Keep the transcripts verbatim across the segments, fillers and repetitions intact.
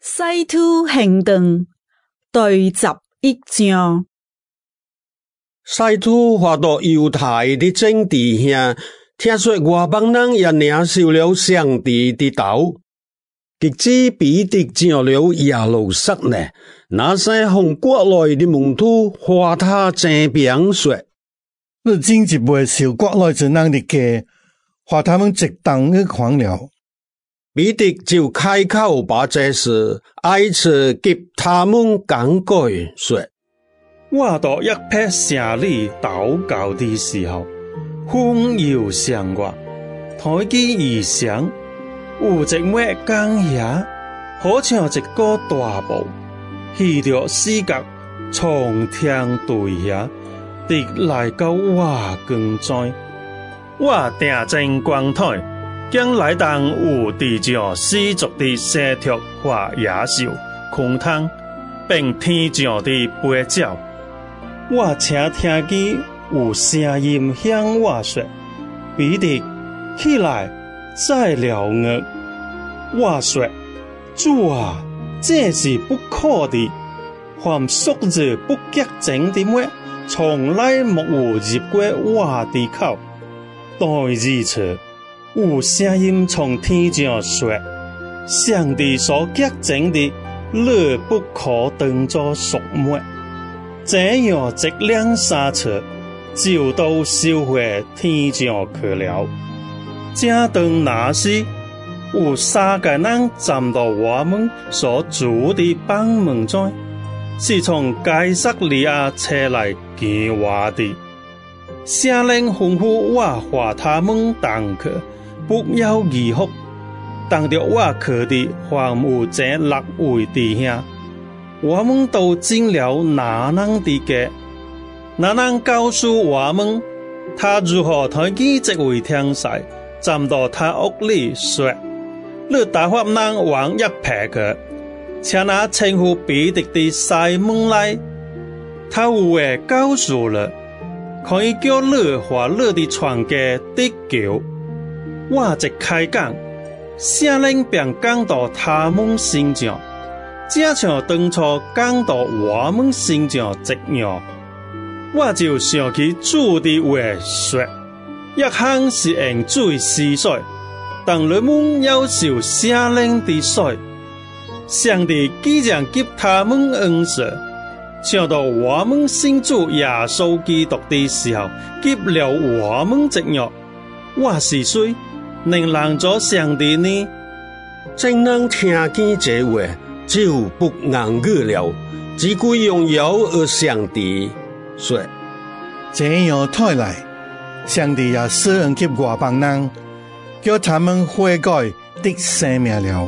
使徒行传第十一章。 使徒回到犹太的政治遐，听说外邦人也领受了上帝的道，直至彼得进了耶路撒冷，那些从国内的门徒和他争辩说：“ 你真是未受国内之人的教，和他们直当去狂了。” 彼得就开口把这事挨次给他们讲过，说：“ 我到约帕城里祷告的时候，风又上我，台基而上，有一抹光遐，好像一个大布，系着四角，从天对下，直来到我光在。我定睛观睇。将来当有地上世俗的蛇虫或野兽、空汤，并天上的飞鸟。我且听见有声音向我说：“彼得，起来，再疗恶。”我说：“主啊，这是不可的。凡属着不洁净的物，从来没有入过我的口。但如此。”有声音从天上说：“上帝所洁净的，你不可当作俗物。”这样一两三次，就都收回天上去了。正当那时，有三个人站到我们所住的房门中，是从该撒利亚车来见我的。圣灵吩咐我和他们同去。不要疑惑，当着我去的还有这六位弟兄，我们都进了那人的家。那人告诉我们，他如何抬起这位天使，站到他屋里说：“你打发人往约帕去，请那称呼彼得的西门来，他有话告诉了，可以叫你和你的全家得救。”我一开讲，圣灵便讲到他们身上，正像当初讲到我们身上一样。我就想起主的话说：“一项是用水洗洗，但你们要受圣灵的水。”上帝既然给他们恩赐，想到我们信主耶稣基督的时候，给了我们一样。我是谁？能让咗上帝呢？ 正人听见这话，就不言语了，只归荣耀而上帝说：“ 这样睇来，上帝也施恩给外邦人，叫他们悔改得生命了。”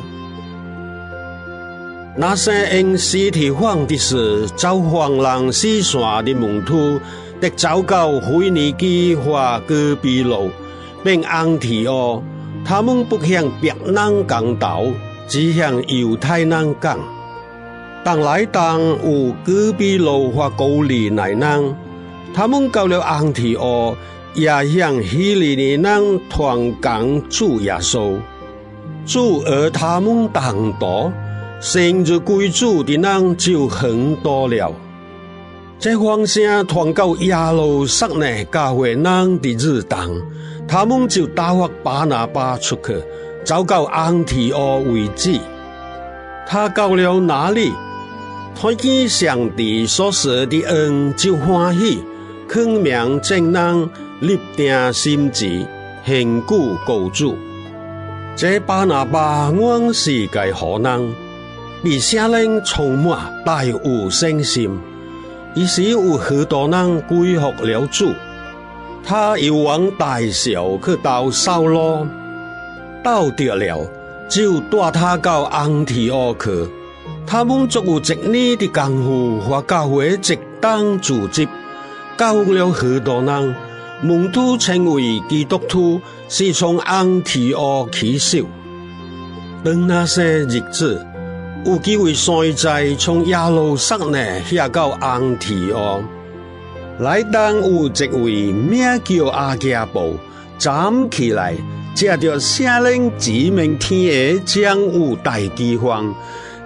那些因司提反的事遭患人四散的门徒，得走到腓尼基和哥比路。并安提阿，他们不向别人讲道，只向犹太人讲。当来当有哥比路和高利奈人，他们到了安提阿，也向希利尼人传讲主耶稣。主而他们当多，信入归主的人就很多了。这方声传到耶路撒冷教会人的日当。他们就打发巴拿巴出去，走到安提阿为止。他到了那里，看见上帝所施的恩，就欢喜，肯命正人立定心志，恒久告主。这巴拿巴原是个好人，被圣灵充满，大有信心，于是有许多人归服了主。他又往大小去到扫罗，到得了，就带他到安提阿去。他们作有一年的功夫和教会直当组织，教了许多人。门徒称为基督徒，是从安提阿起手。当那些日子，有几位山寨从耶路撒冷下到安提阿。来当有一位名叫阿加布站起来，借着圣灵指明天下将有大饥荒，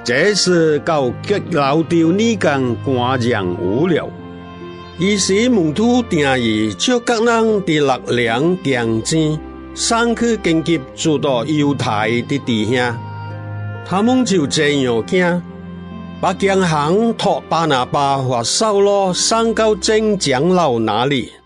这是到激老丢呢间官人无聊。于是门徒定义叫各人伫六两强争，上去攻击诸多犹太的弟兄。他们就这样行，把强行托巴拿巴和扫罗上到正长老那里。